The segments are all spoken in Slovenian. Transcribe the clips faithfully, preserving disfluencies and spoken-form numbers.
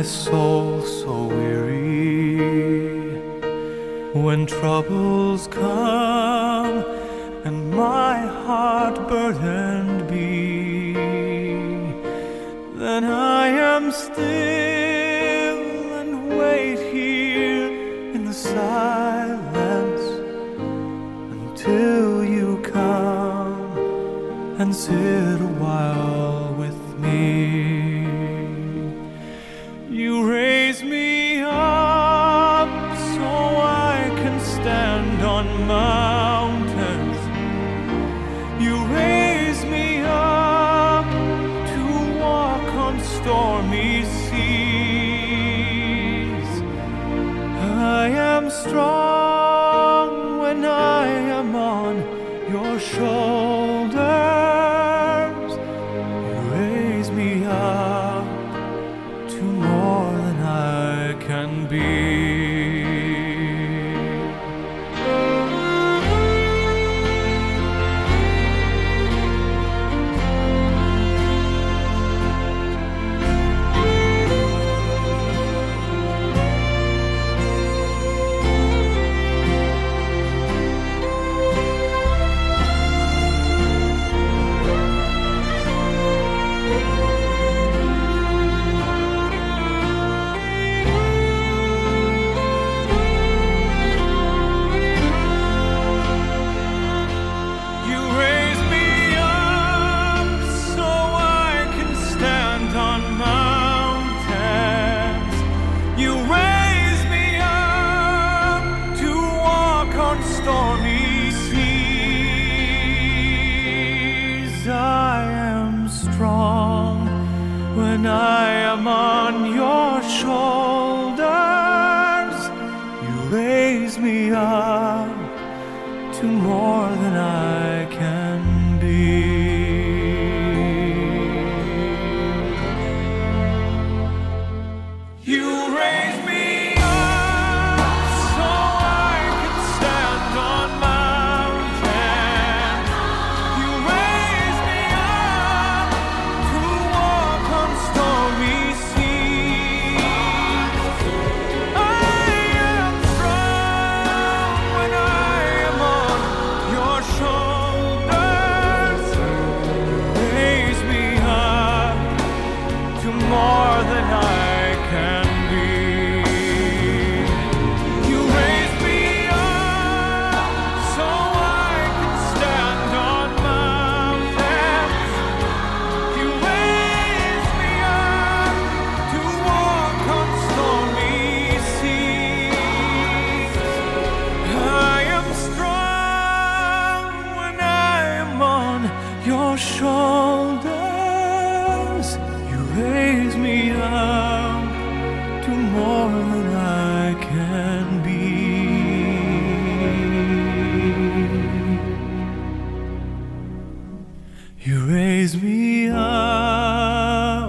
soul so weary, when troubles come and my heart burdened be, then I am still and wait here in the silence until you come and sit a while with me. You raise me up so I can stand on mountains. You raise me up to walk on stormy seas. I am strong when I am on your shoulders. You raise me up to more than I can be. When I am on your shoulders, you raise me up to more than I can be. You raise me up so I can stand on mountains. You raise me up to walk on stormy seas. I am strong when I am on your shoulders. Raise me up to more than I can be. You raise me up so I can stand on mountains. You raise me up to walk on stormy seas. I am strong when I am on your shoulders. You raise me up to more than I can be. You raise me up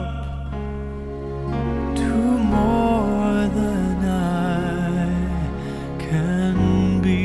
to more than I can be.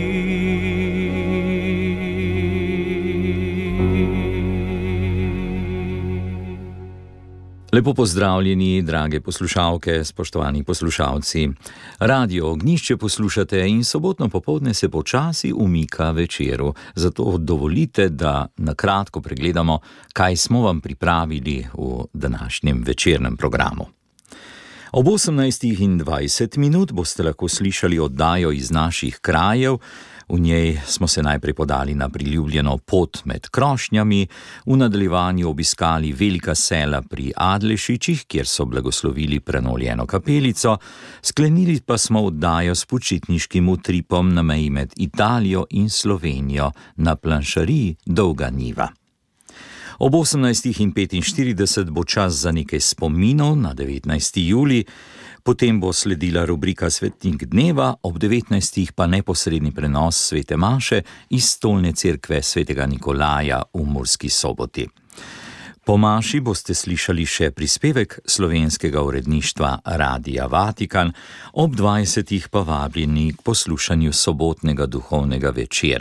Lepo pozdravljeni, drage poslušalke, spoštovani poslušalci. Radio Ognjišče poslušate in sobotno popoldne se počasi umika večeru. Zato dovolite, da na kratko pregledamo, kaj smo vam pripravili v današnjem večernem programu. Ob osemnajstih in dvajset minut boste lahko slišali oddajo iz naših krajev. V njej smo se najprej podali na priljubljeno pot med krošnjami, v nadaljevanju obiskali velika sela pri Adlešičih, kjer so blagoslovili prenoljeno kapelico, sklenili pa smo oddajo s počitniškim utripom na meji med Italijo in Slovenijo na planšariji Dolga Niva. Ob osemnajstih in petinštirideset bo čas za nekaj spominov na devetnajsti julij, potem bo sledila rubrika Svetnik dneva, ob devetnajstih pa neposredni prenos svete maše iz stolne cerkve svetega Nikolaja v Murski Soboti. Po maši boste slišali še prispevek slovenskega uredništva Radia Vatikan, ob dvajsetih pa vabljeni k poslušanju sobotnega duhovnega večera.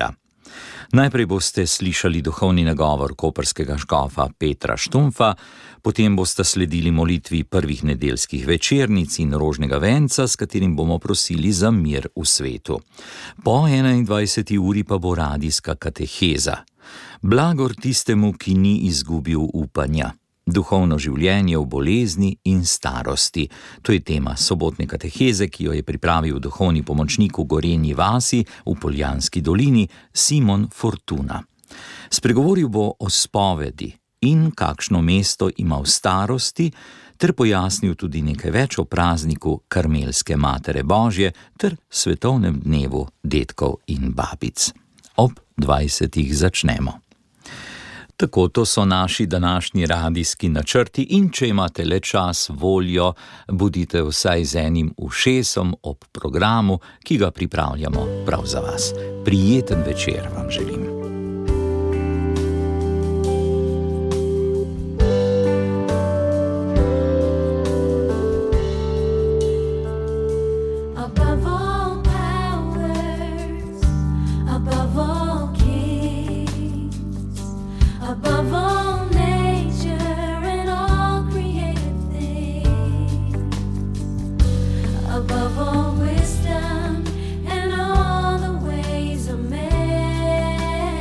Najprej boste slišali duhovni nagovor koprskega škofa Petra Štumfa, potem boste sledili molitvi prvih nedeljskih večernic in rožnega venca, s katerim bomo prosili za mir v svetu. Po enaindvajseti uri pa bo radijska kateheza. Blagor tistemu, ki ni izgubil upanja. Duhovno življenje v bolezni in starosti. To je tema sobotne kateheze, ki jo je pripravil duhovni pomočnik v Gorenji vasi v Poljanski dolini Simon Fortuna. Spregovoril bo o spovedi in kakšno mesto ima v starosti, ter pojasnil tudi nekaj več o prazniku Karmelske Matere Božje ter svetovnem dnevu dedkov in babic. Ob dvajsetih začnemo. Tako, to so naši današnji radijski načrti in če imate le čas, voljo, bodite vsaj z enim ušesom ob programu, ki ga pripravljamo prav za vas. Prijeten večer vam želim. Above all wisdom and all the ways of man.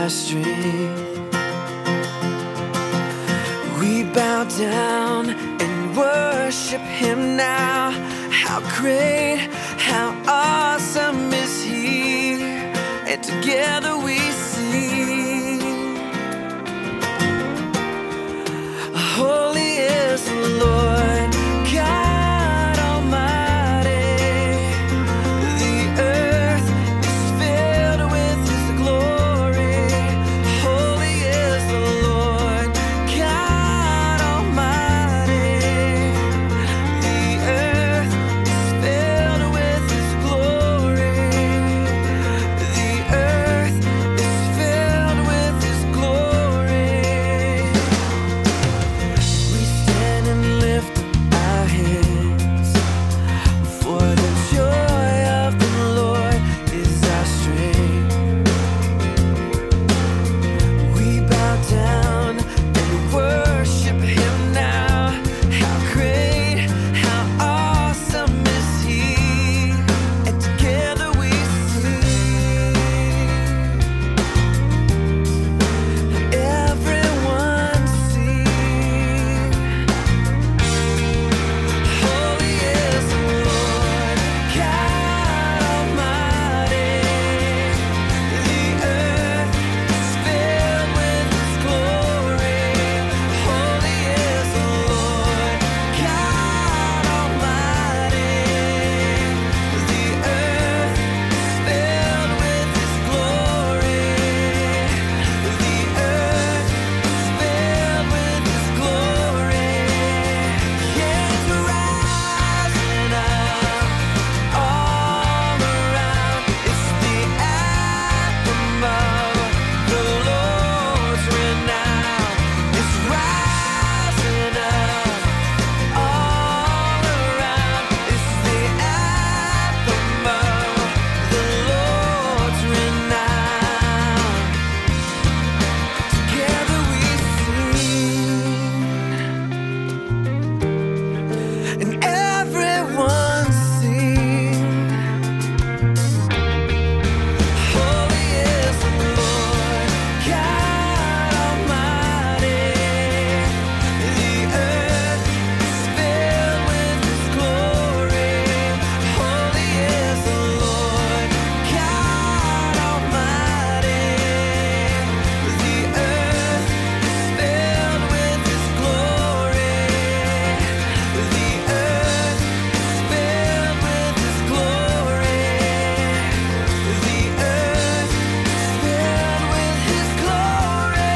our strength. We bow down and worship him now. How great, how awesome is he, and together we sing. Holy is the Lord God Almighty. The earth is filled with his glory. Holy is the Lord God Almighty. The earth is filled with his glory. The earth is filled with his glory. We stand and lift our hands, for the joy of the Lord is our strength. We bow down and worship him now. How great, how awesome is he, and together we sing. Everyone sing. Holy is the Lord God Almighty. The earth is filled with his glory. Holy is the Lord God Almighty. The earth is filled with his glory. The earth is filled with his glory. Yes, rising up all around. It's the anthem of the Lord's renown. It's rising up all around. It's the anthem of the Lord's renown. Together we sing, and everyone sing. Holy is the Lord God Almighty. The earth is filled with his glory. Holy is the Lord God Almighty. The earth is filled with his glory. The earth is filled with his glory. The earth is filled with his glory.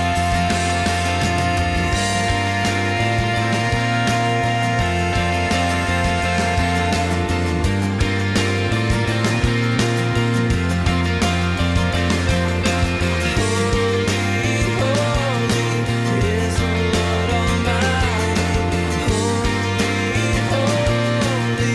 Holy, holy is the Lord Almighty. Holy, holy.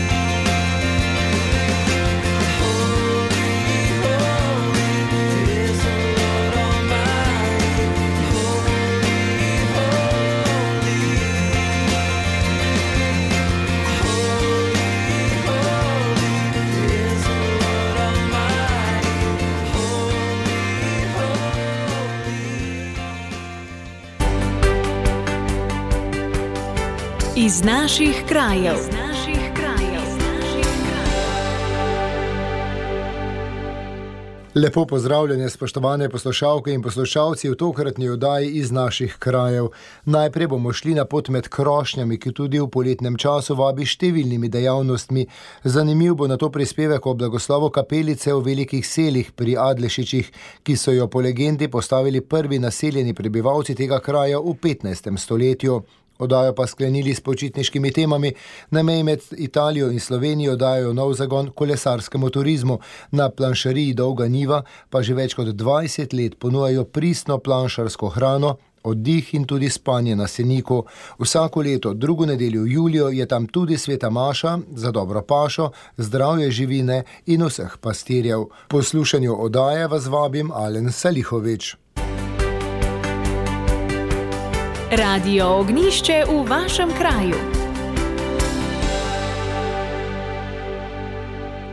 Holy, holy is the Lord Almighty. Holy, holy. Holy, holy is the Lord Almighty. Holy, holy. Iz naših krajev. Iz naših krajev. Lepo pozdravljene, spoštovane poslušalke in poslušalci v tokratni oddaji Iz naših krajev. Najprej bomo šli na pot med krošnjami, ki tudi v poletnem času vabi številnimi dejavnostmi. Zanimiv bo na to prispevek o blagoslovu kapelice v Velikih Selih pri Adlešičih, ki so jo po legendi postavili prvi naseljeni prebivalci tega kraja v petnajstem stoletju. Oddajo pa sklenili s počitniškimi temami. Na meji med Italijo in Slovenijo dajo nov zagon kolesarskemu turizmu. Na planšariji Dolga Niva pa že več kot dvajset let ponujajo pristno planšarsko hrano, oddih in tudi spanje na Seniku. Vsako leto, drugo nedeljo v juliju, je tam tudi sveta maša za dobro pašo, zdravje živine in vseh pastirjev. Po slušanju oddaje vas vabim Alen Salihovič. Radio Ognjišče v vašem kraju.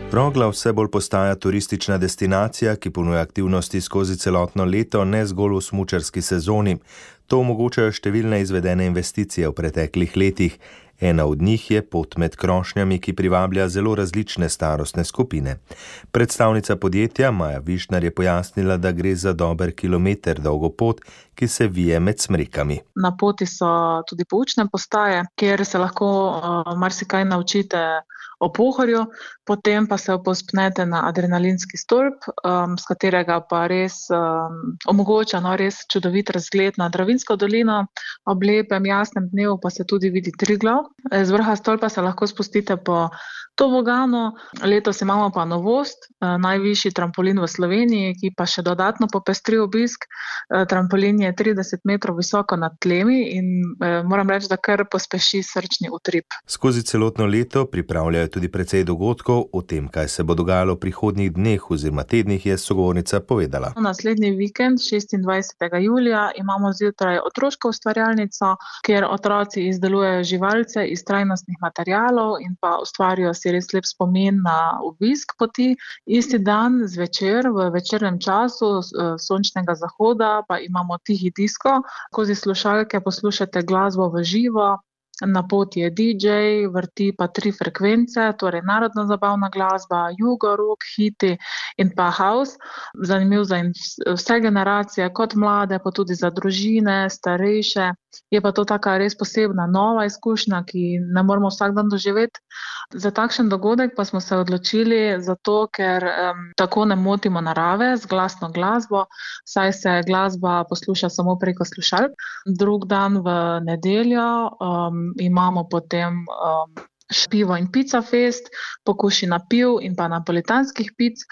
Rogla vse bolj postaja turistična destinacija, ki ponuja aktivnosti skozi celotno leto, ne zgolj v smučarski sezoni. To omogočajo številne izvedene investicije v preteklih letih. Ena od njih je pot med krošnjami, ki privablja zelo različne starostne skupine. Predstavnica podjetja Maja Višnar je pojasnila, da gre za dober kilometer dolgo pot, ki se vije med smrekami. Na poti so tudi poučne postaje, kjer se lahko uh, marsikaj naučite o Pohorju, potem pa se povzpnete na adrenalinski stolp, um, s katerega pa res um, omogoča no, res čudovit razgled na Dravinjsko dolino. Ob lepem jasnem dnevu pa se tudi vidi Triglav. Z vrha stolpa se lahko spustite po toboganu. Letos imamo pa novost, najvišji trampolin v Sloveniji, ki pa še dodatno popestri obisk. Trampolin je trideset metrov visoko nad tlemi in moram reči, da kar pospeši srčni utrip. Skozi celotno leto pripravljajo tudi precej dogodkov. O tem, kaj se bo dogajalo v prihodnjih dneh oziroma tednih, je sogovornica povedala. Naslednji vikend, šestindvajsetega julija, imamo zjutraj otroško ustvarjalnico, kjer otroci izdelujejo živalce iz trajnostnih materialov in pa ustvarijo si res lep spomin na obisk poti. Isti dan zvečer, v večernem času sončnega zahoda, pa imamo tihi disko. Skozi slušalke poslušate glasbo v živo. Na poti je D J, vrti pa tri frekvence, torej narodna zabavna glasba, jugo, rock, hiti in pa house. Zanimiv za vse generacije, kot mlade, pa tudi za družine, starejše. Je pa to taka res posebna nova izkušnja, ki ne moramo vsak dan doživeti. Za takšen dogodek pa smo se odločili zato, ker um, tako ne motimo narave z glasno glasbo, saj se glasba posluša samo preko slušalk. Drug dan v nedeljo um, imamo potem um, pivo in pica fest, pokuši na piv in pa napolitanskih pic.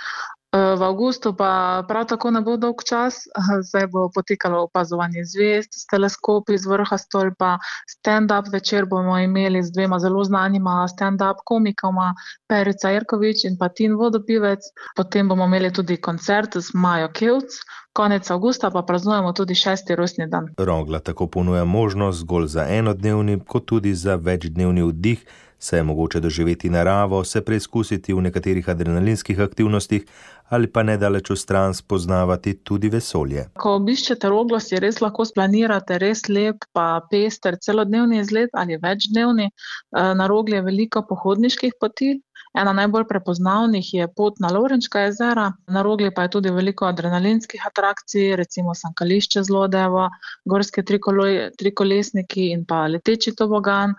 V avgustu pa prav tako ne bo dolg čas, zdaj bo potekalo opazovanje zvezd s teleskopi z vrha stolpa, stand-up večer bomo imeli z dvema zelo znanima stand-up komikoma, Perica Jerkovič in pa Tin Vodopivec. Potem bomo imeli tudi koncert z Majo Kevc. Konec avgusta pa praznujemo tudi šesti rojstni dan. Rogla tako ponuja možnost zgolj za enodnevni, kot tudi za večdnevni oddih, saj je mogoče doživeti naravo, se preizkusiti v nekaterih adrenalinskih aktivnostih ali pa nedaleč stran spoznavati tudi vesolje. Ko obiščete Roglo, si res lahko splanirate res lep pa pester celodnevni izlet ali večdnevni. Na Rogli je veliko pohodniških poti. Ena najbolj prepoznavnih je pot na Lovrenčka jezera. Na Rogli pa je tudi veliko adrenalinskih atrakcij, recimo sankališče Zlodevo, gorske trikolesniki in pa leteči tobogan.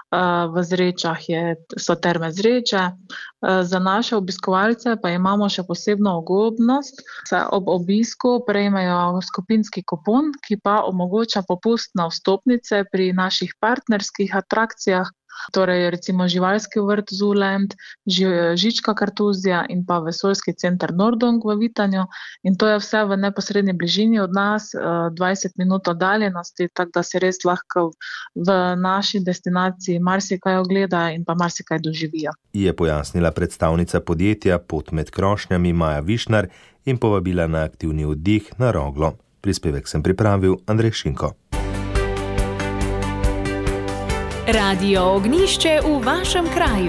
V Zrečah je, so terme Zreče. Za naše obiskovalce pa imamo še posebno ugodnost. Ob obisku prejmejo skupinski kupon, ki pa omogoča popust na vstopnice pri naših partnerskih atrakcijah. Torej recimo živalski vrt Zuland, Žička Kartuzija in pa vesoljski center Nordung v Vitanju. In to je vse v neposredni bližini od nas, dvajset minut oddaljenosti, tako da se res lahko v naši destinaciji marsikaj ogleda in pa marsikaj doživijo. Je pojasnila predstavnica podjetja Pot med krošnjami Maja Višnar in povabila na aktivni oddih na Roglo. Prispevek sem pripravil Andrej Šinko. Radio Ognjišče v vašem kraju.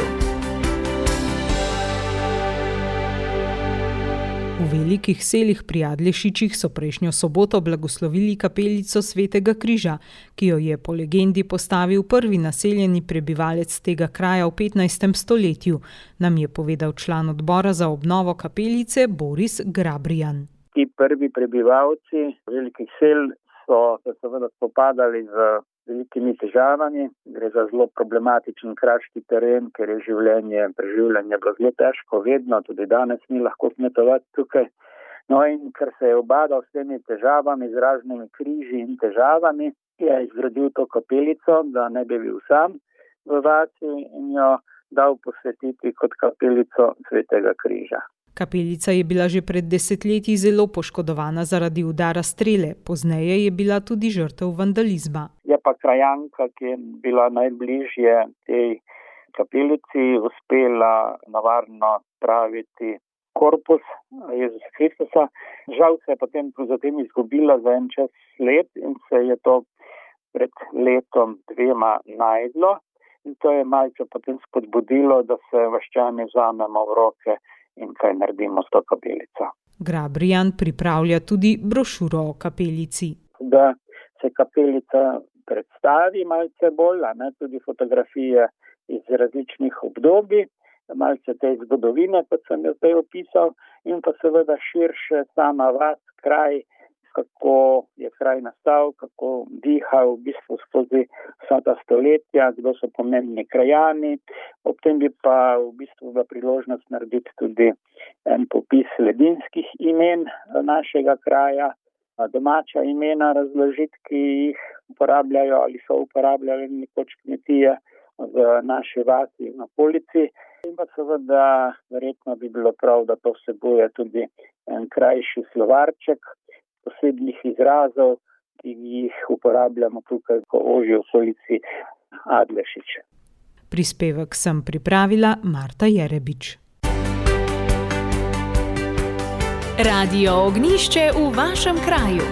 V Velikih Selih pri Adlešičih so prejšnjo soboto blagoslovili kapelico Svetega križa, ki jo je po legendi postavil prvi naseljeni prebivalec tega kraja v petnajstem stoletju, nam je povedal član odbora za obnovo kapelice Boris Grabrijan. Ti prvi prebivalci Velikih Sel so se seveda spopadali z velikimi težavami. Gre za zelo problematičen kraški teren, ker je življenje, preživljanje bilo zelo težko, vedno, tudi danes ni lahko kmetovati tukaj. No in ker se je ubadal s temi težavami, z raznimi križi in težavami, je izgradil to kapelico, da ne bi bil sam v vasi in jo dal posvetiti kot kapelico Svetega križa. Kapelica je bila že pred desetletji zelo poškodovana zaradi udara strele, pozneje je bila tudi žrtev vandalizma. Je pa krajanka, ki je bila najbližje tej kapelici, uspela navarno praviti korpus Jezusa Kristusa. Žal se je potem zatem izgubila za en čas let in se je to pred letom dvema najdlo. in to je malce potem spodbudilo, da se vaščani vzamemo v roke in kaj naredimo s to kapelico. Grabrijan pripravlja tudi brošuro o kapelici. Da se kapelica predstavi malce bolj, a ne, tudi fotografije iz različnih obdobij, malce te zgodovine, kot sem jo zdaj opisal, in pa seveda širše sama vas, kraj, kako je kraj nastal, kako diha v bistvu skozi vsa ta stoletja, kdo so pomembni krajani. Ob tem bi pa v bistvu bila priložnost narediti tudi en popis ledinskih imen našega kraja, domača imena razložiti, ki jih uporabljajo ali so uporabljali nekoč kmetije v naši vasi in okolici. In pa seveda verjetno bi bilo prav, da to vsebuje tudi en krajši slovarček posebnih izrazov, ki jih uporabljamo tukaj v ožji okolici Adlešič. Prispevek sem pripravila Marta Jerebič. Radio Ognjišče v vašem kraju.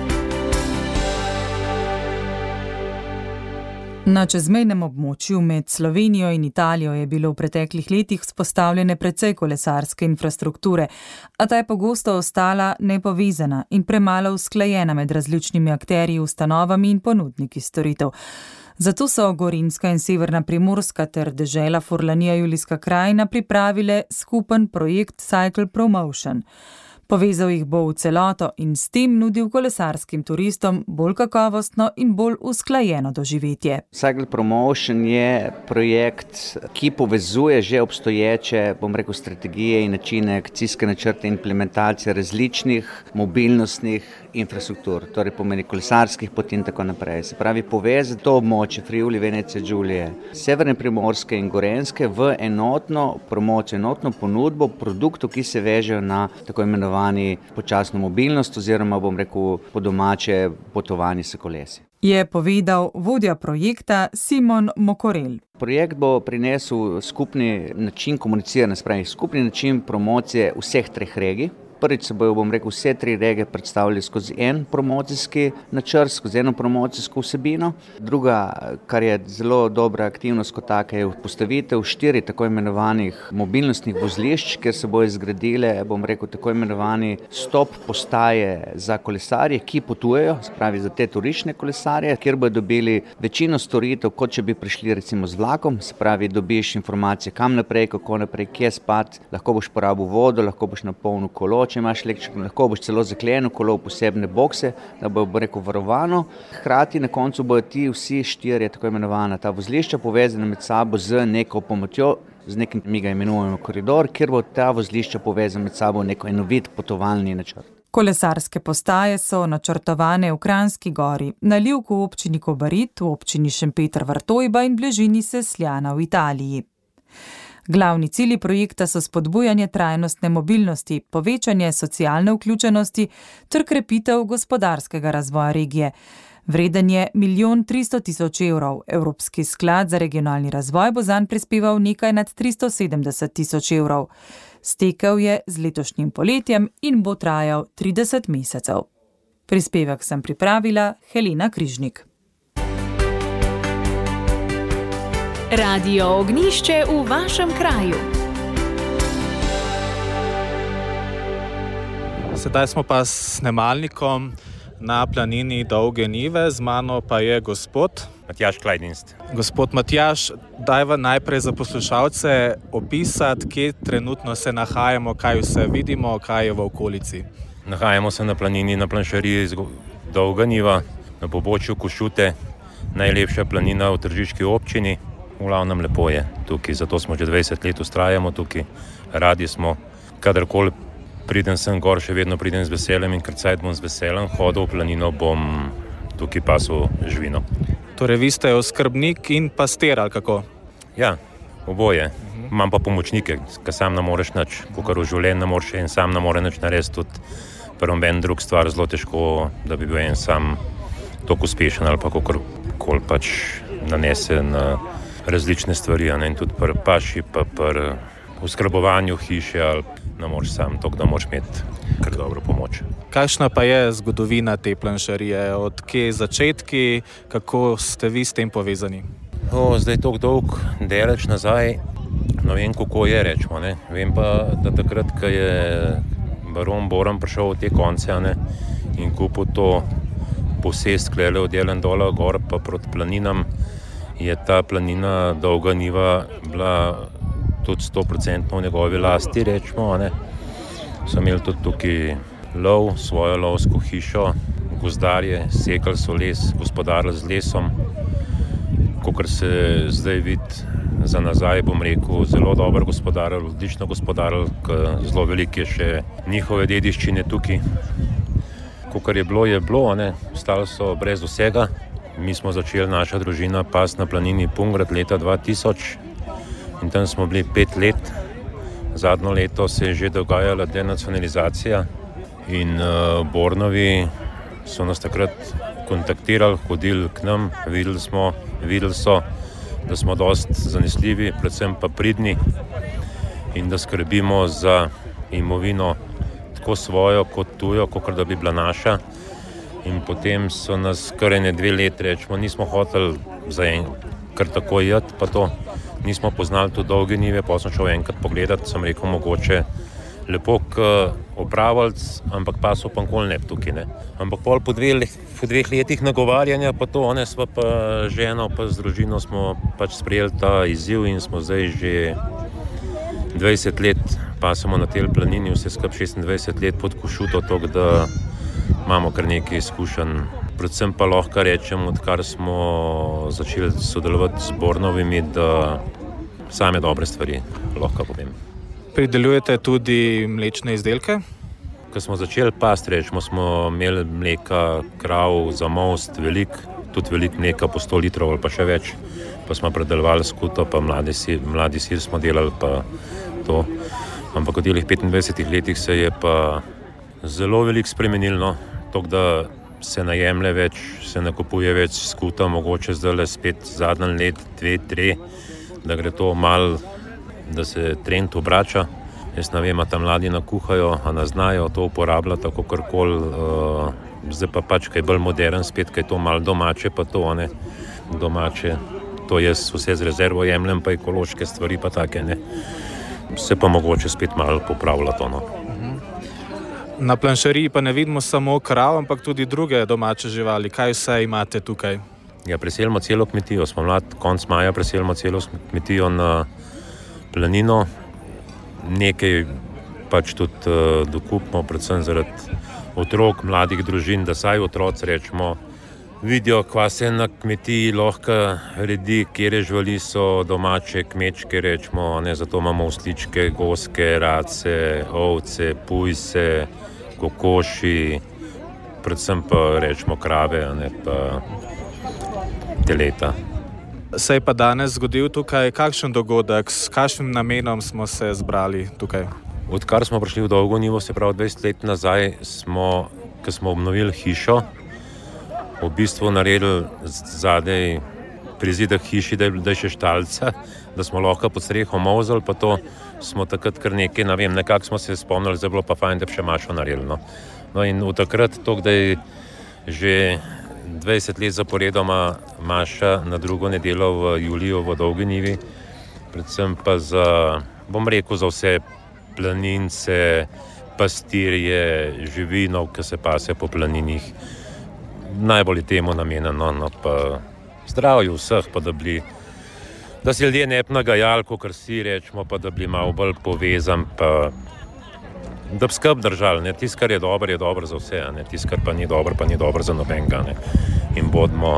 Na čezmejnem območju med Slovenijo in Italijo je bilo v preteklih letih vzpostavljene precej kolesarske infrastrukture, a ta je pogosto ostala nepovezana in premalo usklajena med različnimi akterji, ustanovami in ponudniki storitev. Zato so Gorenjska in Severna Primorska ter dežela Furlanija Julijska krajina pripravile skupen projekt Cycle Promotion. Povezal jih bo v celoto in s tem nudil kolesarskim turistom bolj kakovostno in bolj usklajeno doživetje. Cycle Promotion je projekt, ki povezuje že obstoječe, bom rekel, strategije in načine, akcijske načrte in implementacije različnih mobilnostnih infrastruktur, torej pomeni kolesarskih poti in tako naprej. Se pravi, povezati to območje Friuli, Venece, Giulie, Severne Primorske in Gorenjske v enotno promocijo, enotno ponudbo produktov, ki se vežejo na tako imenovani počasno mobilnost oziroma, bom rekel, po domače potovanje s kolesi. Je povedal vodja projekta Simon Mokorel. Projekt bo prinesel skupni način komuniciranja, spravi skupni način promocije vseh treh regij. Prvič se bojo, bom rekel, vse tri regije predstavili skozi en promocijski načrt, skozi eno promocijsko vsebino. Druga, kar je zelo dobra aktivnost kot taka, je postavitev štiri tako imenovanih mobilnostnih vozlišč, kjer se bojo zgradile, bom rekel, tako imenovani stop postaje za kolesarje, ki potujejo, spravi za te turistične kolesarje, kjer bojo dobili večino storitev, kot če bi prišli recimo z vlakom, spravi dobiš informacije, kam naprej, kako naprej, kje spat, lahko boš porabil vodo, lahko boš napolnil kolo, če imaš elektriko, lahko boš celo zaklenil kolo v posebne bokse, da bo, bo rekel, varovano. Hkrati na koncu bojo ti vsi štirje tako imenovana ta vozlišča povezana med sabo z neko pomotjo, z nekim, mi ga imenujemo koridor, kjer bo ta vozlišča povezana med sabo neko enovit potovalni načrt. Kolesarske postaje so načrtovane v Kranjski Gori, na Livku v občini Kobarid, v občini Šempeter-Vrtojba in bližini Sesljana v Italiji. Glavni cilji projekta so spodbujanje trajnostne mobilnosti, povečanje socialne vključenosti ter krepitev gospodarskega razvoja regije. Vreden je milijon tristo tisoč evrov. Evropski sklad za regionalni razvoj bo zanj prispeval nekaj nad tristo sedemdeset tisoč evrov. Stekel je z letošnjim poletjem in bo trajal trideset mesecev. Prispevek sem pripravila Helena Križnik. Radio Ognjišče v vašem kraju. Sedaj smo pa s snemalnikom na planini Dolge Nive, z mano pa je gospod Matjaž Klajdinst. Gospod Matjaž, dajva najprej za poslušalce opisati, kje trenutno se nahajamo, kaj vse vidimo, kaj je v okolici. Nahajamo se na planini, na planšariji Dolga Niva, na pobočju Košute, najlepša planina v Tržiški občini. V glavnem lepo je tukaj, zato smo že dvajset let ustrajamo tukaj, radi smo. Kadarkoli pridem sem gor, še vedno pridem z veseljem in krcajt bom z veseljem, hodil v planino, bom tukaj pasul živino. Torej, vi ste oskrbnik in pastir, ali kako? Ja, oboje. Uh-huh. Imam pa pomočnike, ker sam ne moreš nič, kakor v življenju ne moreš in sam ne more nič narediti, tudi prvom en drug stvar zelo težko, da bi bil en sam toliko uspešen ali pa kakorkoli pač nanese na različne stvari, ne, in tudi pri paši, pa pri oskrbovanju hiše, ali ne moreš sam, toliko da moraš imeti kar dobro pomoč. Kakšna pa je zgodovina te planšarije? Od kje začetki, kako ste vi s tem povezani? O, zdaj tako dolg deleč nazaj, ne vem, kako je, rečemo, ne. Vem pa, da takrat, ko je baron Boran prišel v te konce, ne, in kupil to posest klele od Jelendola gor pa proti planinam, je ta planina Dolga Niva bila tudi sto procentno v njegovi lasti, rečemo, ne. So imeli tudi tukaj lov, svojo lovsko hišo, gozdarje, sekali so les, gospodarili z lesom. Kakor se zdaj vidi za nazaj, bom rekel, zelo dobro gospodarili, odlično gospodarili, zelo veliko je še njihove dediščine tukaj. Kakor je bilo, je bilo, ne, ostali so brez vsega. Mi smo začeli, naša družina, pas na planini Pungrad leta dva tisoč in tam smo bili pet let. Zadnjo leto se je že dogajala denacionalizacija in uh, Bornovi so nas takrat kontaktirali, hodili k nam, videli smo, videli so, da smo dosti zanesljivi, predvsem pa pridni in da skrbimo za imovino tako svojo kot tujo, kakor da bi bila naša. In potem so nas kar ene dve let, rečemo, nismo hoteli za en, kar tako jeti, pa to nismo poznali tu Dolge Nive, pa sem šel enkrat pogledati, sem rekel, mogoče lepo k opravljc, ampak pa so pa nikoli ne tukaj, ne. Ampak pol po, dve, po dveh letih nagovarjanja, pa to, ne, sva pa ženo, pa z družino smo pač sprejeli ta izziv in smo zdaj že dvajset let pasemo na tej planini, vse skupaj šestindvajset let pod Košuto, tako da imamo kar nekaj izkušenj. Predvsem pa lahko rečem, odkar smo začeli sodelovati z Bornovimi, da same dobre stvari lahko povem. Pridelujete tudi mlečne izdelke? Ko smo začeli pasti, rečemo, smo imeli mleka, krav za most, veliko, tudi veliko mleka, po sto litrov ali pa še več. Pa smo predelovali skuto, pa mladi sir, mladi sir smo delali, pa to. Ampak v delih petindvajsetih letih se je pa zelo veliko spremenilo, no. Tako da se ne jemlje več, se ne kupuje več skuta, mogoče zdaj spet zadnji let, dve, tri, da gre to malo, da se trend obrača. Jaz ne vem, a tam mladi nakuhajo, a ne znajo to uporabljati, tako karkoli. Uh, zdaj pa pač kaj bolj modern, spet kaj to malo domače, pa to, ne, domače. To jaz vse z rezervo jemljem, pa ekološke stvari, pa take, ne. Se pa mogoče spet malo popravlja to, no. Na planšeriji pa ne vidimo samo krav, ampak tudi druge domače živali. Kaj vse imate tukaj? Ja, preselimo celo kmetijo. Smo mlad, konc maja preselimo celo kmetijo na planino. Nekaj pač tudi uh, dokupimo, predvsem zaradi otrok, mladih družin, da saj otroci, rečemo, vidijo, kva se na kmetiji lahko redi, kjere živali so domače, kmečke, rečemo, ne, zato imamo osličke, goske, race, ovce, pujse, kokoši, predvsem pa rečemo krave, ne, pa teleta. Se je pa danes zgodil tukaj kakšen dogodek, s kakšnim namenom smo se zbrali tukaj? Odkar smo prišli v Dolgo Nivo, se pravi dvajset let nazaj, smo, ko smo obnovili hišo, v bistvu naredili zadaj pri zidah hiši, da je, da je še štalca, da smo lahko pod streho molzali, pa to smo takrat kar nekaj, ne vem, nekako smo se spomnili, zdaj bilo pa fajn, da bi še mašo naredili, no. No in v takrat to, da je že dvajset let zaporedoma maša na drugo nedeljo v juliju v Dolgi Nivi, predvsem pa za, bom rekel, za vse planince, pastirje, živino, ki se pase po planinih. Najbolj je temu namenjeno, no, pa zdravju vseh, pa da bi, da se ljudje ne bi nagajali, kakor si rečemo, pa da bi malo bolj povezan, pa da bi skrb držali, ne, tisto, kar je dobro, je dobro za vse, ne, tisto, kar pa ni dobro, pa ni dobro za nobenega, ne, in bodimo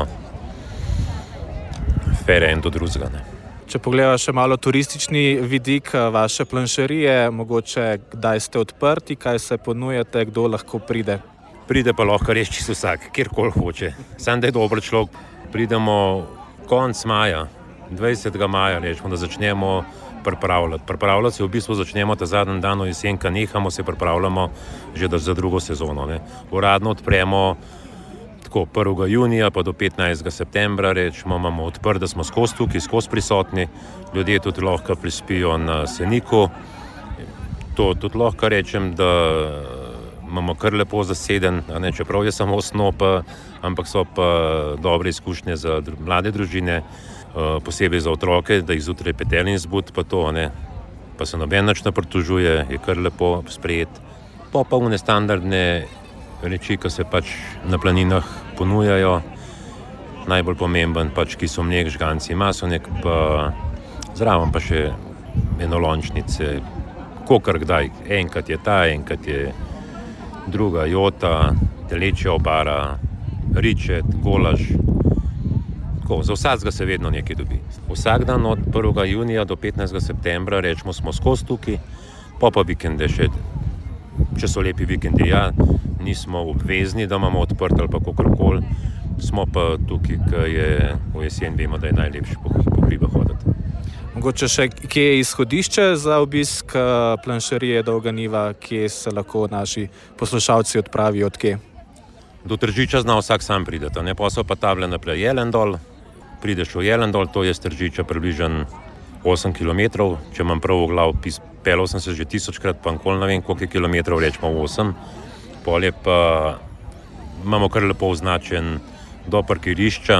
fer en do drugega, ne. Če pogledamo še malo turistični vidik vaše planšerije, mogoče kdaj ste odprti, kaj se ponujate, kdo lahko pride? Pride pa lahko res čisto vsak, kjerkoli hoče. Samo da je dober človek. Pridemo konc maja, dvajsetega maja, rečemo, da začnemo pripravljati. Pripravljati se v bistvu začnemo ta zadnji dan jesenka, nehamo se pripravljamo že za drugo sezono, ne. Uradno odpremo tako prvega junija pa do petnajstega septembra, rečemo, imamo odprt, da smo skozi tukaj, skozi prisotni. Ljudje tudi lahko prispijo na Seniku. To tudi lahko rečem, da imamo kar lepo zaseden, a ne, čeprav je samo snop, ampak so pa dobre izkušnje za dru- mlade družine. uh, posebej za otroke, da jih zjutraj petelin zbud, pa to, ne, pa se noben nič ne pritožuje, je kar lepo sprejet. Pa pa une standardne reči, ki se pač na planinah ponujajo, najbolj pomemben pač kisomlek, žganci, masonek, pa zraven pa še enolončnice, kokar kdaj, enkrat je ta, enkrat je druga, jota, telečja obara, ričet, golaž. Tako, za vsakega se vedno nekaj dobi. Vsak dan od prvega junija do petnajstega septembra, rečemo, smo skozi tukaj, pa pa vikende še, če so lepi vikendi, ja, nismo obvezni, da imamo odprt ali pa kakorkoli, smo pa tukaj, ki je v jesen, vemo, da je najlepši po, po hribu hoditi. Mogoče še, kje je izhodišče za obisk planšerije Dolga Niva, kje se lahko naši poslušalci odpravijo, od kje? Do Tržiča zna vsak sam prideti, ne, pa so pa table naprej Jelendol, prideš v Jelendol, to je z Tržiča približno osem kilometrov, če imam prav v glav, pelal sem se že tisočkrat, pa nikoli ne vem, koliko kilometrov, rečemo osem, polje pa imamo kar lepo označen do parkirišča,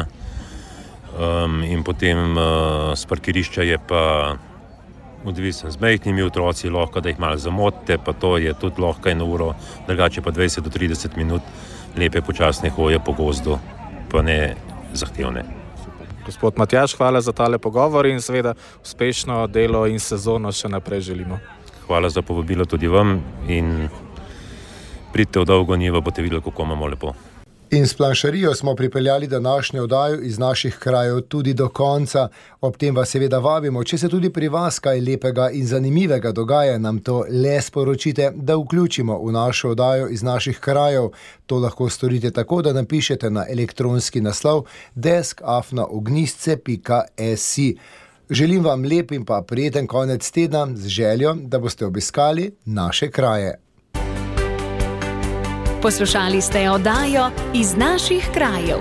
um, in potem uh, z parkirišča je pa odvisen z majhnimi otroci, lahko da jih malo zamotite, pa to je tudi lahko eno uro, drugače pa dvajset do trideset minut lepe počasne hoje po gozdu, pa ne zahtevne. Gospod Matjaž, hvala za tale pogovor in seveda uspešno delo in sezono še naprej želimo. Hvala za povabilo tudi vam in pridite v Dolgo Nivo, boste videli, kako imamo lepo. In s planšarijo smo pripeljali današnjo oddajo iz naših krajev tudi do konca. Ob tem vas seveda vabimo, če se tudi pri vas kaj lepega in zanimivega dogaja, nam to le sporočite, da vključimo v našo oddajo iz naših krajev. To lahko storite tako, da napišete na elektronski naslov desk afna ognjišče pika si. Želim vam lep in pa prijeten konec tedna z željo, da boste obiskali naše kraje. Poslušali ste oddajo iz naših krajev.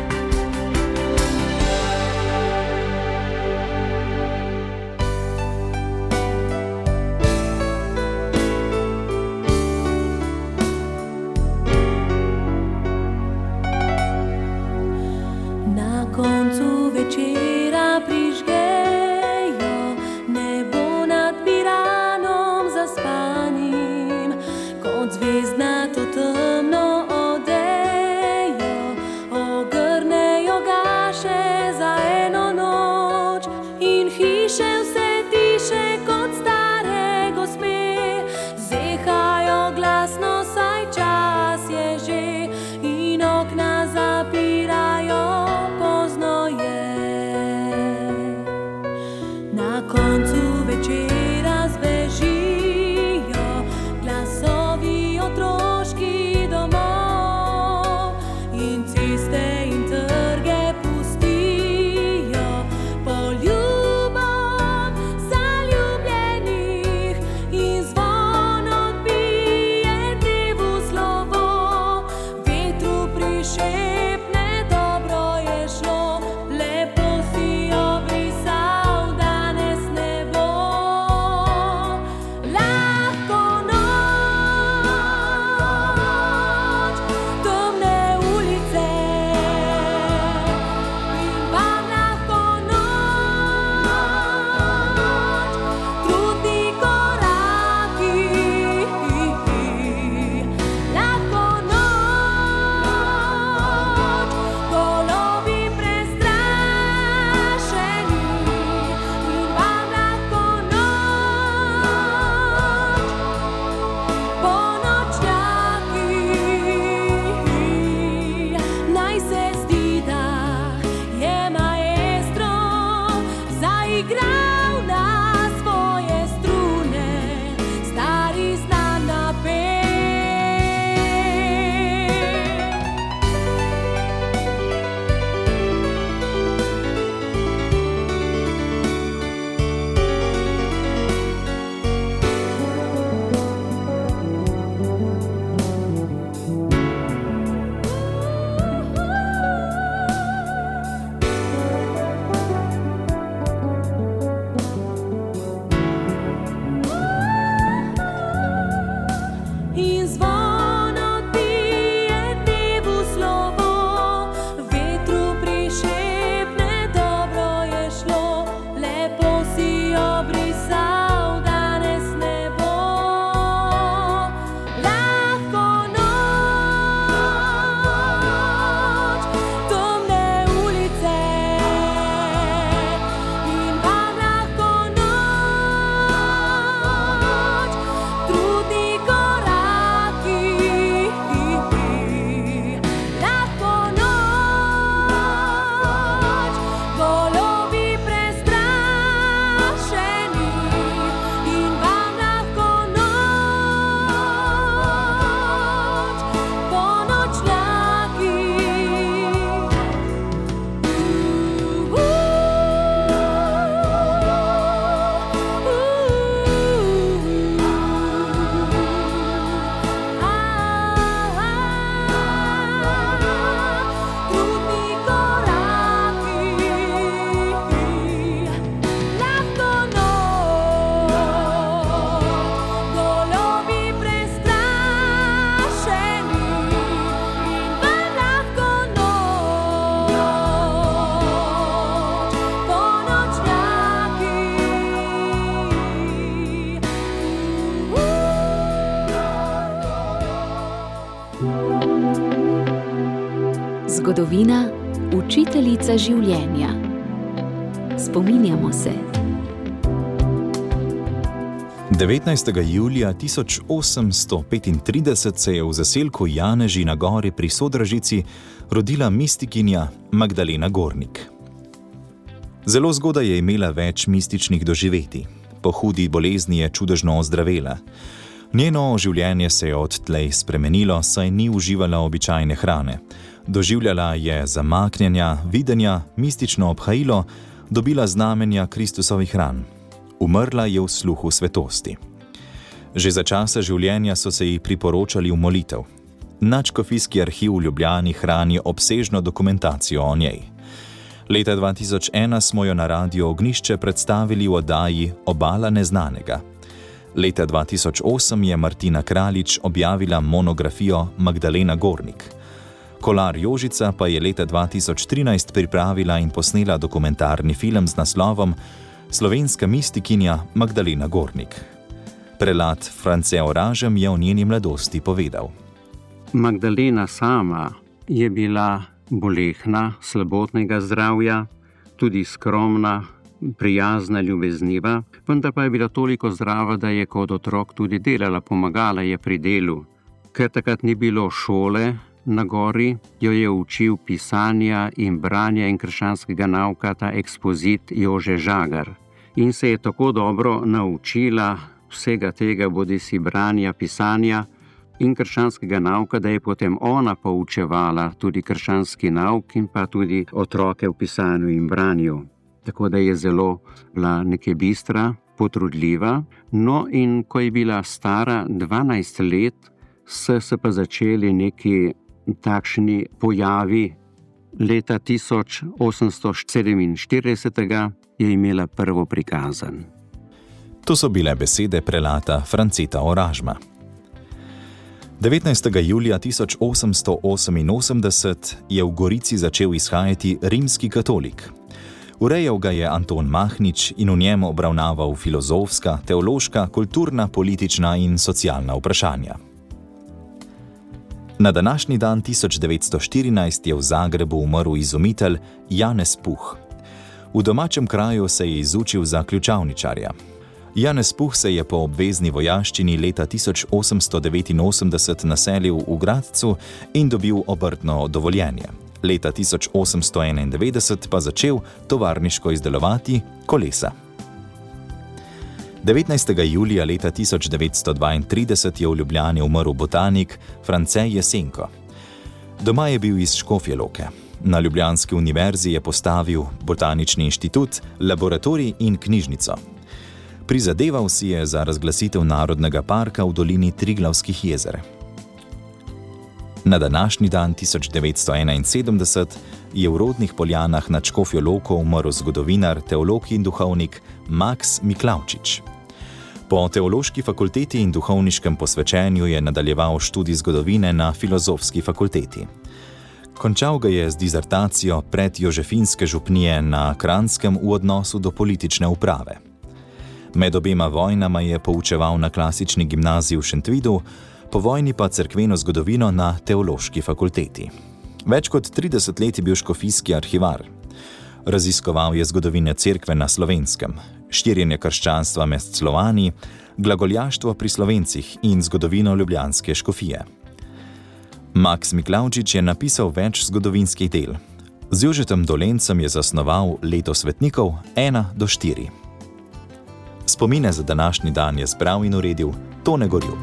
Na koncu večera prižgejo nebo nad Piranom zaspanim, kot zvezdnato temno odejo ogrnejo gaše za eno noč in hiše vse tiše kot stare gospe zehajo glasno, saj čas je že in okna zapirajo, pozno je. Na koncu večera zbežijo glasovi otroški domov in ceste in trge pustijo poljubom zaljubljenih in zvon odbije dnevu slovo, vetru prišepne, dobro je šlo, lepo si obrisal danes nebo. Zgodovina, učiteljica življenja. Spominjamo se. devetnajstega julija tisoč osemsto petintrideset se je v zaselku Janeži na gori pri Sodražici rodila mistikinja Magdalena Gornik. Zelo zgodaj je imela več mističnih doživetij. Po hudi bolezni je čudežno ozdravela. Njeno življenje se je odtlej spremenilo, saj ni uživala običajne hrane. Doživljala je zamaknjenja, videnja, mistično obhajilo, dobila znamenja Kristusovih ran. Umrla je v sluhu svetosti. Že za časa življenja so se ji priporočali v molitev. Nadškofijski arhiv v Ljubljani hrani obsežno dokumentacijo o njej. Leta dva tisoč ena smo jo na Radiu Ognjišče predstavili v oddaji Obala neznanega. Leta dva tisoč osem je Martina Kraljič objavila monografijo Magdalena Gornik. Kolar Jožica pa je leta dva tisoč trinajst pripravila in posnela dokumentarni film z naslovom Slovenska mistikinja Magdalena Gornik. Prelat France Oražem je o njeni mladosti povedal. Magdalena sama je bila bolehna, slabotnega zdravja, tudi skromna, prijazna, ljubezniva, vendar pa je bila toliko zdrava, da je kot otrok tudi delala, pomagala je pri delu. Ker takrat ni bilo šole na gori, jo je učil pisanja in branja in krščanskega nauka ta ekspozit Jože Žagar. In se je tako dobro naučila vsega tega, bodi si branja, pisanja in krščanskega nauka, da je potem ona poučevala tudi krščanski nauk in pa tudi otroke v pisanju in branju. Tako da je zelo bila nekaj bistra, potrudljiva. No in ko je bila stara dvanajst let, so se pa začeli neki takšni pojavi. Leta tisoč osemsto sedeminštirideset je imela prvo prikazan. To so bile besede prelata Franceta Oražma. devetnajstega julija tisoč osemsto oseminosemdeset je v Gorici začel izhajati Rimski katolik. Urejal ga je Anton Mahnič in v njem obravnaval filozofska, teološka, kulturna, politična in socialna vprašanja. Na današnji dan tisoč devetsto štirinajst je v Zagrebu umrl izumitelj Janez Puh. V domačem kraju se je izučil za ključavničarja. Janez Puh se je po obvezni vojaščini leta tisoč osemsto devetinosemdeset naselil v Gradcu in dobil obrtno dovoljenje. Leta tisoč osemsto enaindevetdeset pa začel tovarniško izdelovati kolesa. devetnajstega julija leta tisoč devetsto dvaintrideset je v Ljubljani umrl botanik France Jesenko. Doma je bil iz Škofje Loke. Na ljubljanski univerzi je postavil botanični inštitut, laboratorij in knjižnico. Prizadeval si je za razglasitev narodnega parka v dolini Triglavskih jezer. Na današnji dan tisoč devetsto enainsedemdeset je v Rodnih Poljanah nad Škofjo Loko umrl zgodovinar, teolog in duhovnik Maks Miklavčič. Po teološki fakulteti in duhovniškem posvečenju je nadaljeval študij zgodovine na filozofski fakulteti. Končal ga je z dizertacijo predjožefinske župnije na Kranjskem v odnosu do politične uprave. Med obema vojnama je poučeval na klasični gimnaziji v Šentvidu, po vojni pa cerkveno zgodovino na teološki fakulteti. Več kot trideset let je bil škofijski arhivar. Raziskoval je zgodovine cerkve na Slovenskem, širjenje krščanstva med Slovani, glagoljaštvo pri Slovencih in zgodovino ljubljanske škofije. Maks Miklavčič je napisal več zgodovinskih del. Z Jožetom Dolencem je zasnoval leto svetnikov ena do štiri. Spomine za današnji dan je zbral in uredil Tone Gorjup.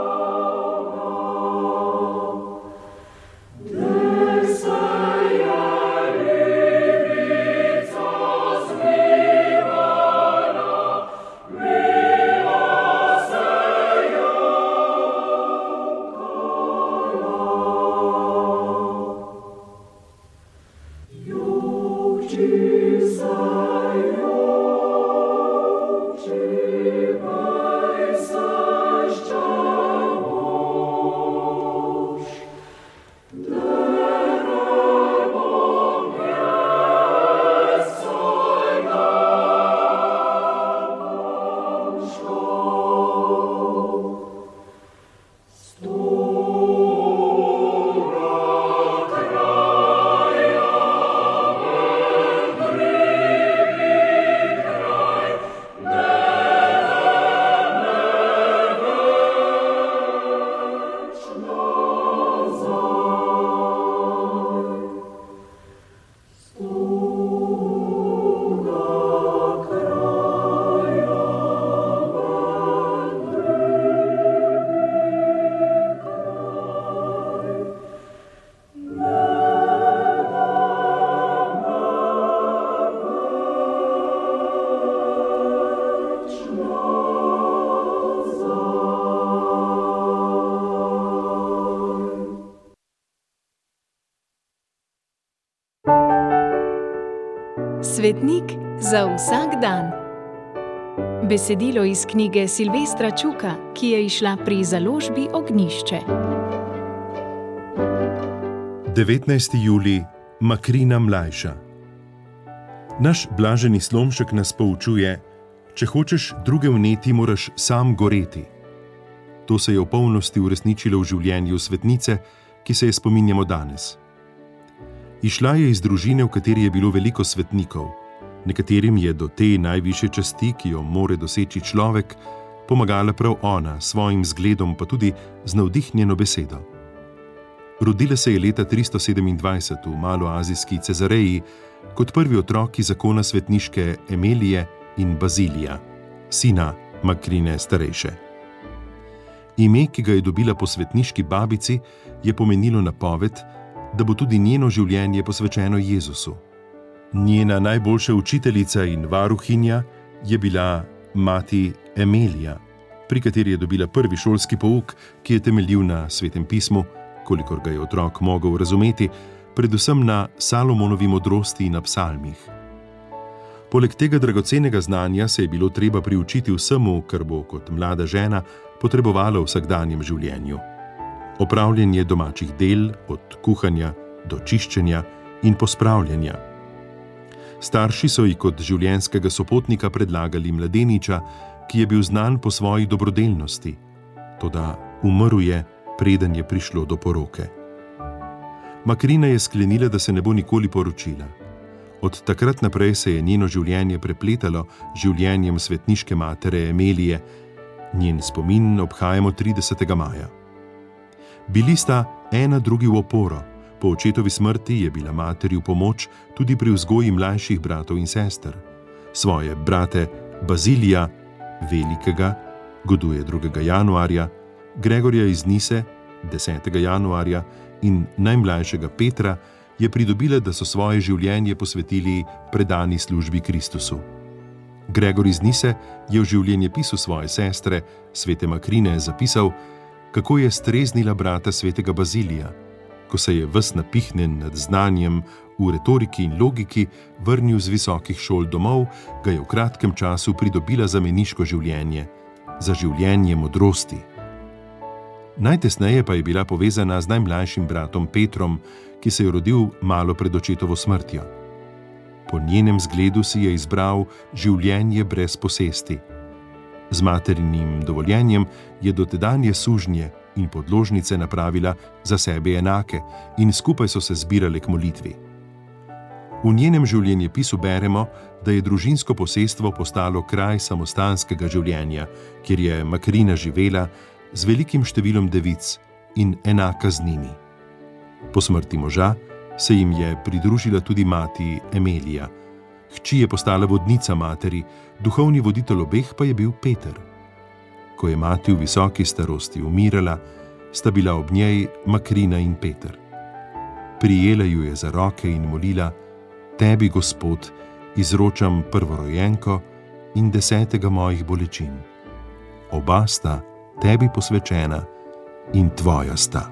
Yeah. Svetnik za vsak dan. Besedilo iz knjige Silvestra Čuka, ki je izšla pri založbi Ognjišče. devetnajsti julij, Makrina mlajša. Naš blaženi Slomšek nas poučuje: če hočeš druge vneti, moraš sam goreti. To se je v polnosti uresničilo v življenju svetnice, ki se je spominjamo danes. Išla je iz družine, v kateri je bilo veliko svetnikov. Nekaterim je do te najvišje časti, ki jo more doseči človek, pomagala prav ona, svojim zgledom, pa tudi z navdihnjeno besedo. Rodila se je leta tristo sedemindvajset v maloazijski Cezareji kot prvi otrok iz zakona svetniške Emelije in Bazilija, sina Makrine starejše. Ime, ki ga je dobila po svetniški babici, je pomenilo napoved, da bo tudi njeno življenje posvečeno Jezusu. Njena najboljša učiteljica in varuhinja je bila mati Emelija, pri kateri je dobila prvi šolski pouk, ki je temeljil na Svetem pismu, kolikor ga je otrok mogel razumeti, predvsem na Salomonovi modrosti in na psalmih. Poleg tega dragocenega znanja se je bilo treba priučiti vsemu, kar bo kot mlada žena potrebovala v vsakdanjem življenju. Opravljanje domačih del, od kuhanja do čiščenja in pospravljanja. Starši so ji kot življenjskega sopotnika predlagali mladeniča, ki je bil znan po svoji dobrodelnosti, toda umrl je, preden je prišlo do poroke. Makrina je sklenila, da se ne bo nikoli poročila. Od takrat naprej se je njeno življenje prepletalo z življenjem svetniške matere Emelije. Njen spomin obhajamo tridesetega maja. Bili sta ena drugi v oporo. Po očetovi smrti je bila materi v pomoč tudi pri vzgoji mlajših bratov in sester. Svoje brate Bazilija, velikega, goduje drugega januarja, Gregorja iz Nise, desetega januarja, in najmlajšega Petra je pridobila, da so svoje življenje posvetili predani službi Kristusu. Gregor iz Nise je v življenjepisu svoje sestre, svete Makrine, zapisal, kako je streznila brata svetega Bazilija. Ko se je ves napihnjen nad znanjem v retoriki in logiki vrnil z visokih šol domov, ga je v kratkem času pridobila za meniško življenje, za življenje modrosti. Najtesneje pa je bila povezana z najmlajšim bratom Petrom, ki se je rodil malo pred očetovo smrtjo. Po njenem zgledu si je izbral življenje brez posesti. Z materinim dovoljenjem je dotedanje sužnje in podložnice napravila za sebe enake in skupaj so se zbirale k molitvi. V njenem življenjepisu beremo, da je družinsko posestvo postalo kraj samostanskega življenja, kjer je Makrina živela z velikim številom devic in enaka z njimi. Po smrti moža se jim je pridružila tudi mati Emelija. Hči je postala vodnica materi, duhovni voditelj obeh pa je bil Peter. Ko je mati v visoki starosti umirala, sta bila ob njej Makrina in Peter. Prijela ju je za roke in molila: Tebi, Gospod, izročam prvorojenko in desetega mojih bolečin. Oba sta tebi posvečena in tvoja sta.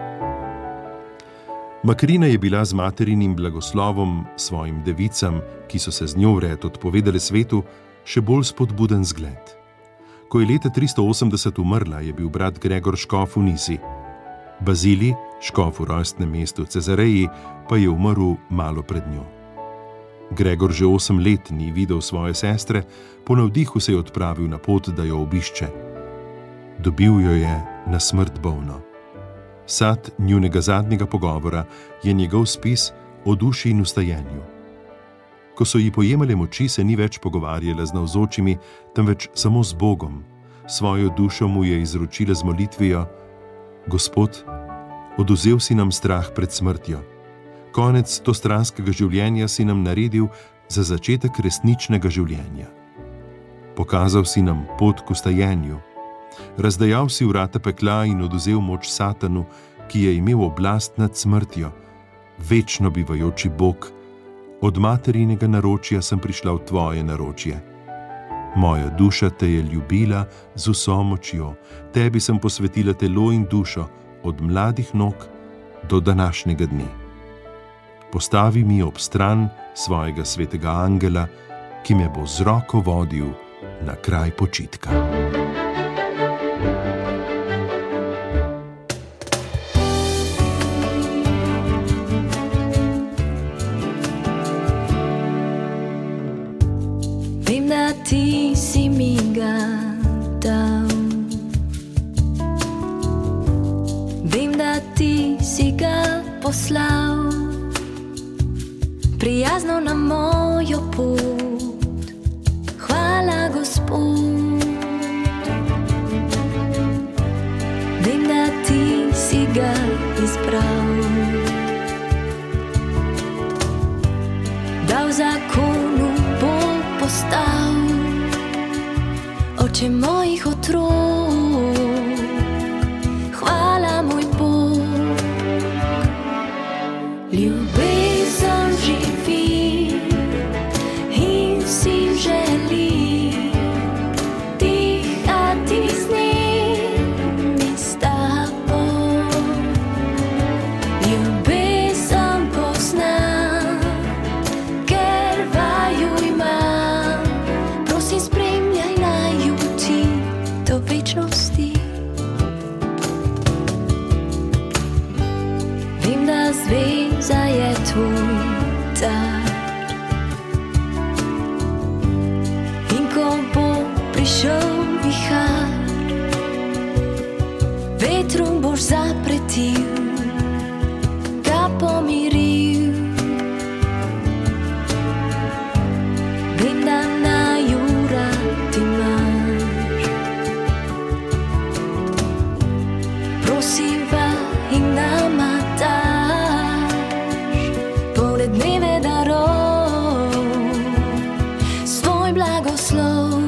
Makrina je bila z materinim blagoslovom svojim devicam, ki so se z njo vred odpovedale svetu, še bolj spodbuden zgled. Ko je leta tristo osemdeset umrla, je bil brat Gregor škof v Nisi. Bazilij, škof v rojstnem mestu Cezareji, pa je umrl malo pred njo. Gregor že osem let ni videl svoje sestre, po navdihu se je odpravil na pot, da jo obišče. Dobil jo je na smrt bolno. Sad njunega zadnjega pogovora je njegov spis o duši in ustajenju. Ko so ji pojemale moči, se ni več pogovarjala z navzočimi, temveč samo z Bogom. Svojo dušo mu je izročila z molitvijo: Gospod, odvzel si nam strah pred smrtjo. Konec to stranskega življenja si nam naredil za začetek resničnega življenja. Pokazal si nam pot k ustajenju. Razdejal si vrata pekla in odvzel moč Satanu, ki je imel oblast nad smrtjo. Večno bivajoči Bog, od materinega naročja sem prišla v tvoje naročje. Moja duša te je ljubila z vso močjo, tebi sem posvetila telo in dušo, od mladih nog do današnjega dne. postavi mi ob stran svojega svetega angela, ki me bo z roko vodil na kraj počitka. Vem, da ti si mi ga dal. Vem, da ti si ga poslal prijazno na mojo pot. Hvala, Gospod. Vem, da ti si ga izbral, da v zakonu bo postal oče mojih otrok. Hvala, moj Bog. Ljubezen živi in si želi dihati z njim in s tabo. Ljubezen poznam, ker vaju imam. Prosim, spremljaj naju ti do večnosti. Vem, da zveza je tvoj dar. In ko bo prišel vihar, vetrom boš zapretil, ga pomiril. Vem, da naju rad imaš. Prosiva in nama daš polne dneve darov, svoj blagoslov.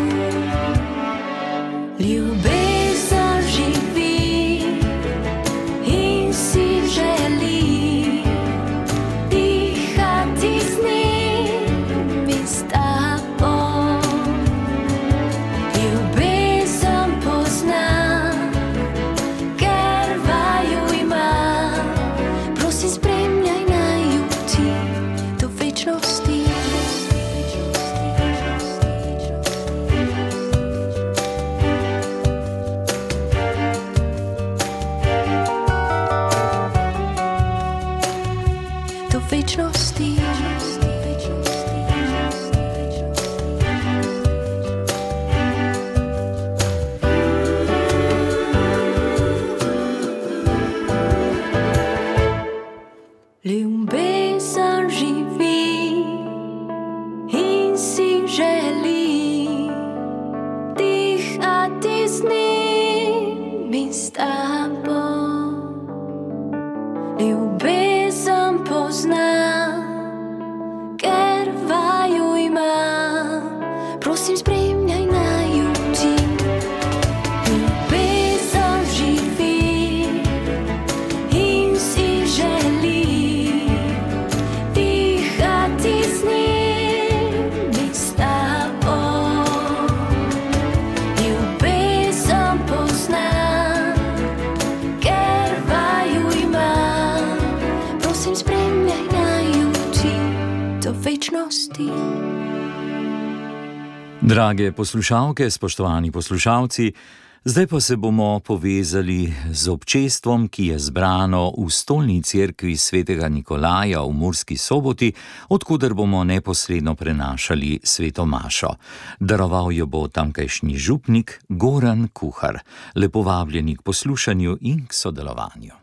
Ljubezen živi in si želi dihati z njim in s tabo. Ljubezen poznam, ker vaju imam. Prosim, spremljaj naju ti do večnosti. Do večnosti. Ljubezen živi in si želi dihati z njim in s tabo. Ljubezen poznam, ker vaju imam. Prosim, spremljaj naju ti. Ljubezen živi in si želi dihati z njim in s tabo. Ljubezen poznam, ker vaju imam. Prosim, spremljaj naju ti do večnosti. Drage poslušalke, spoštovani poslušalci, zdaj pa se bomo povezali z občestvom, ki je zbrano v stolni cerkvi svetega Nikolaja v Murski Soboti, odkuder bomo neposredno prenašali sveto mašo. Daroval jo bo tamkajšnji župnik Goran Kuhar. Lepo vabljeni k poslušanju in k sodelovanju.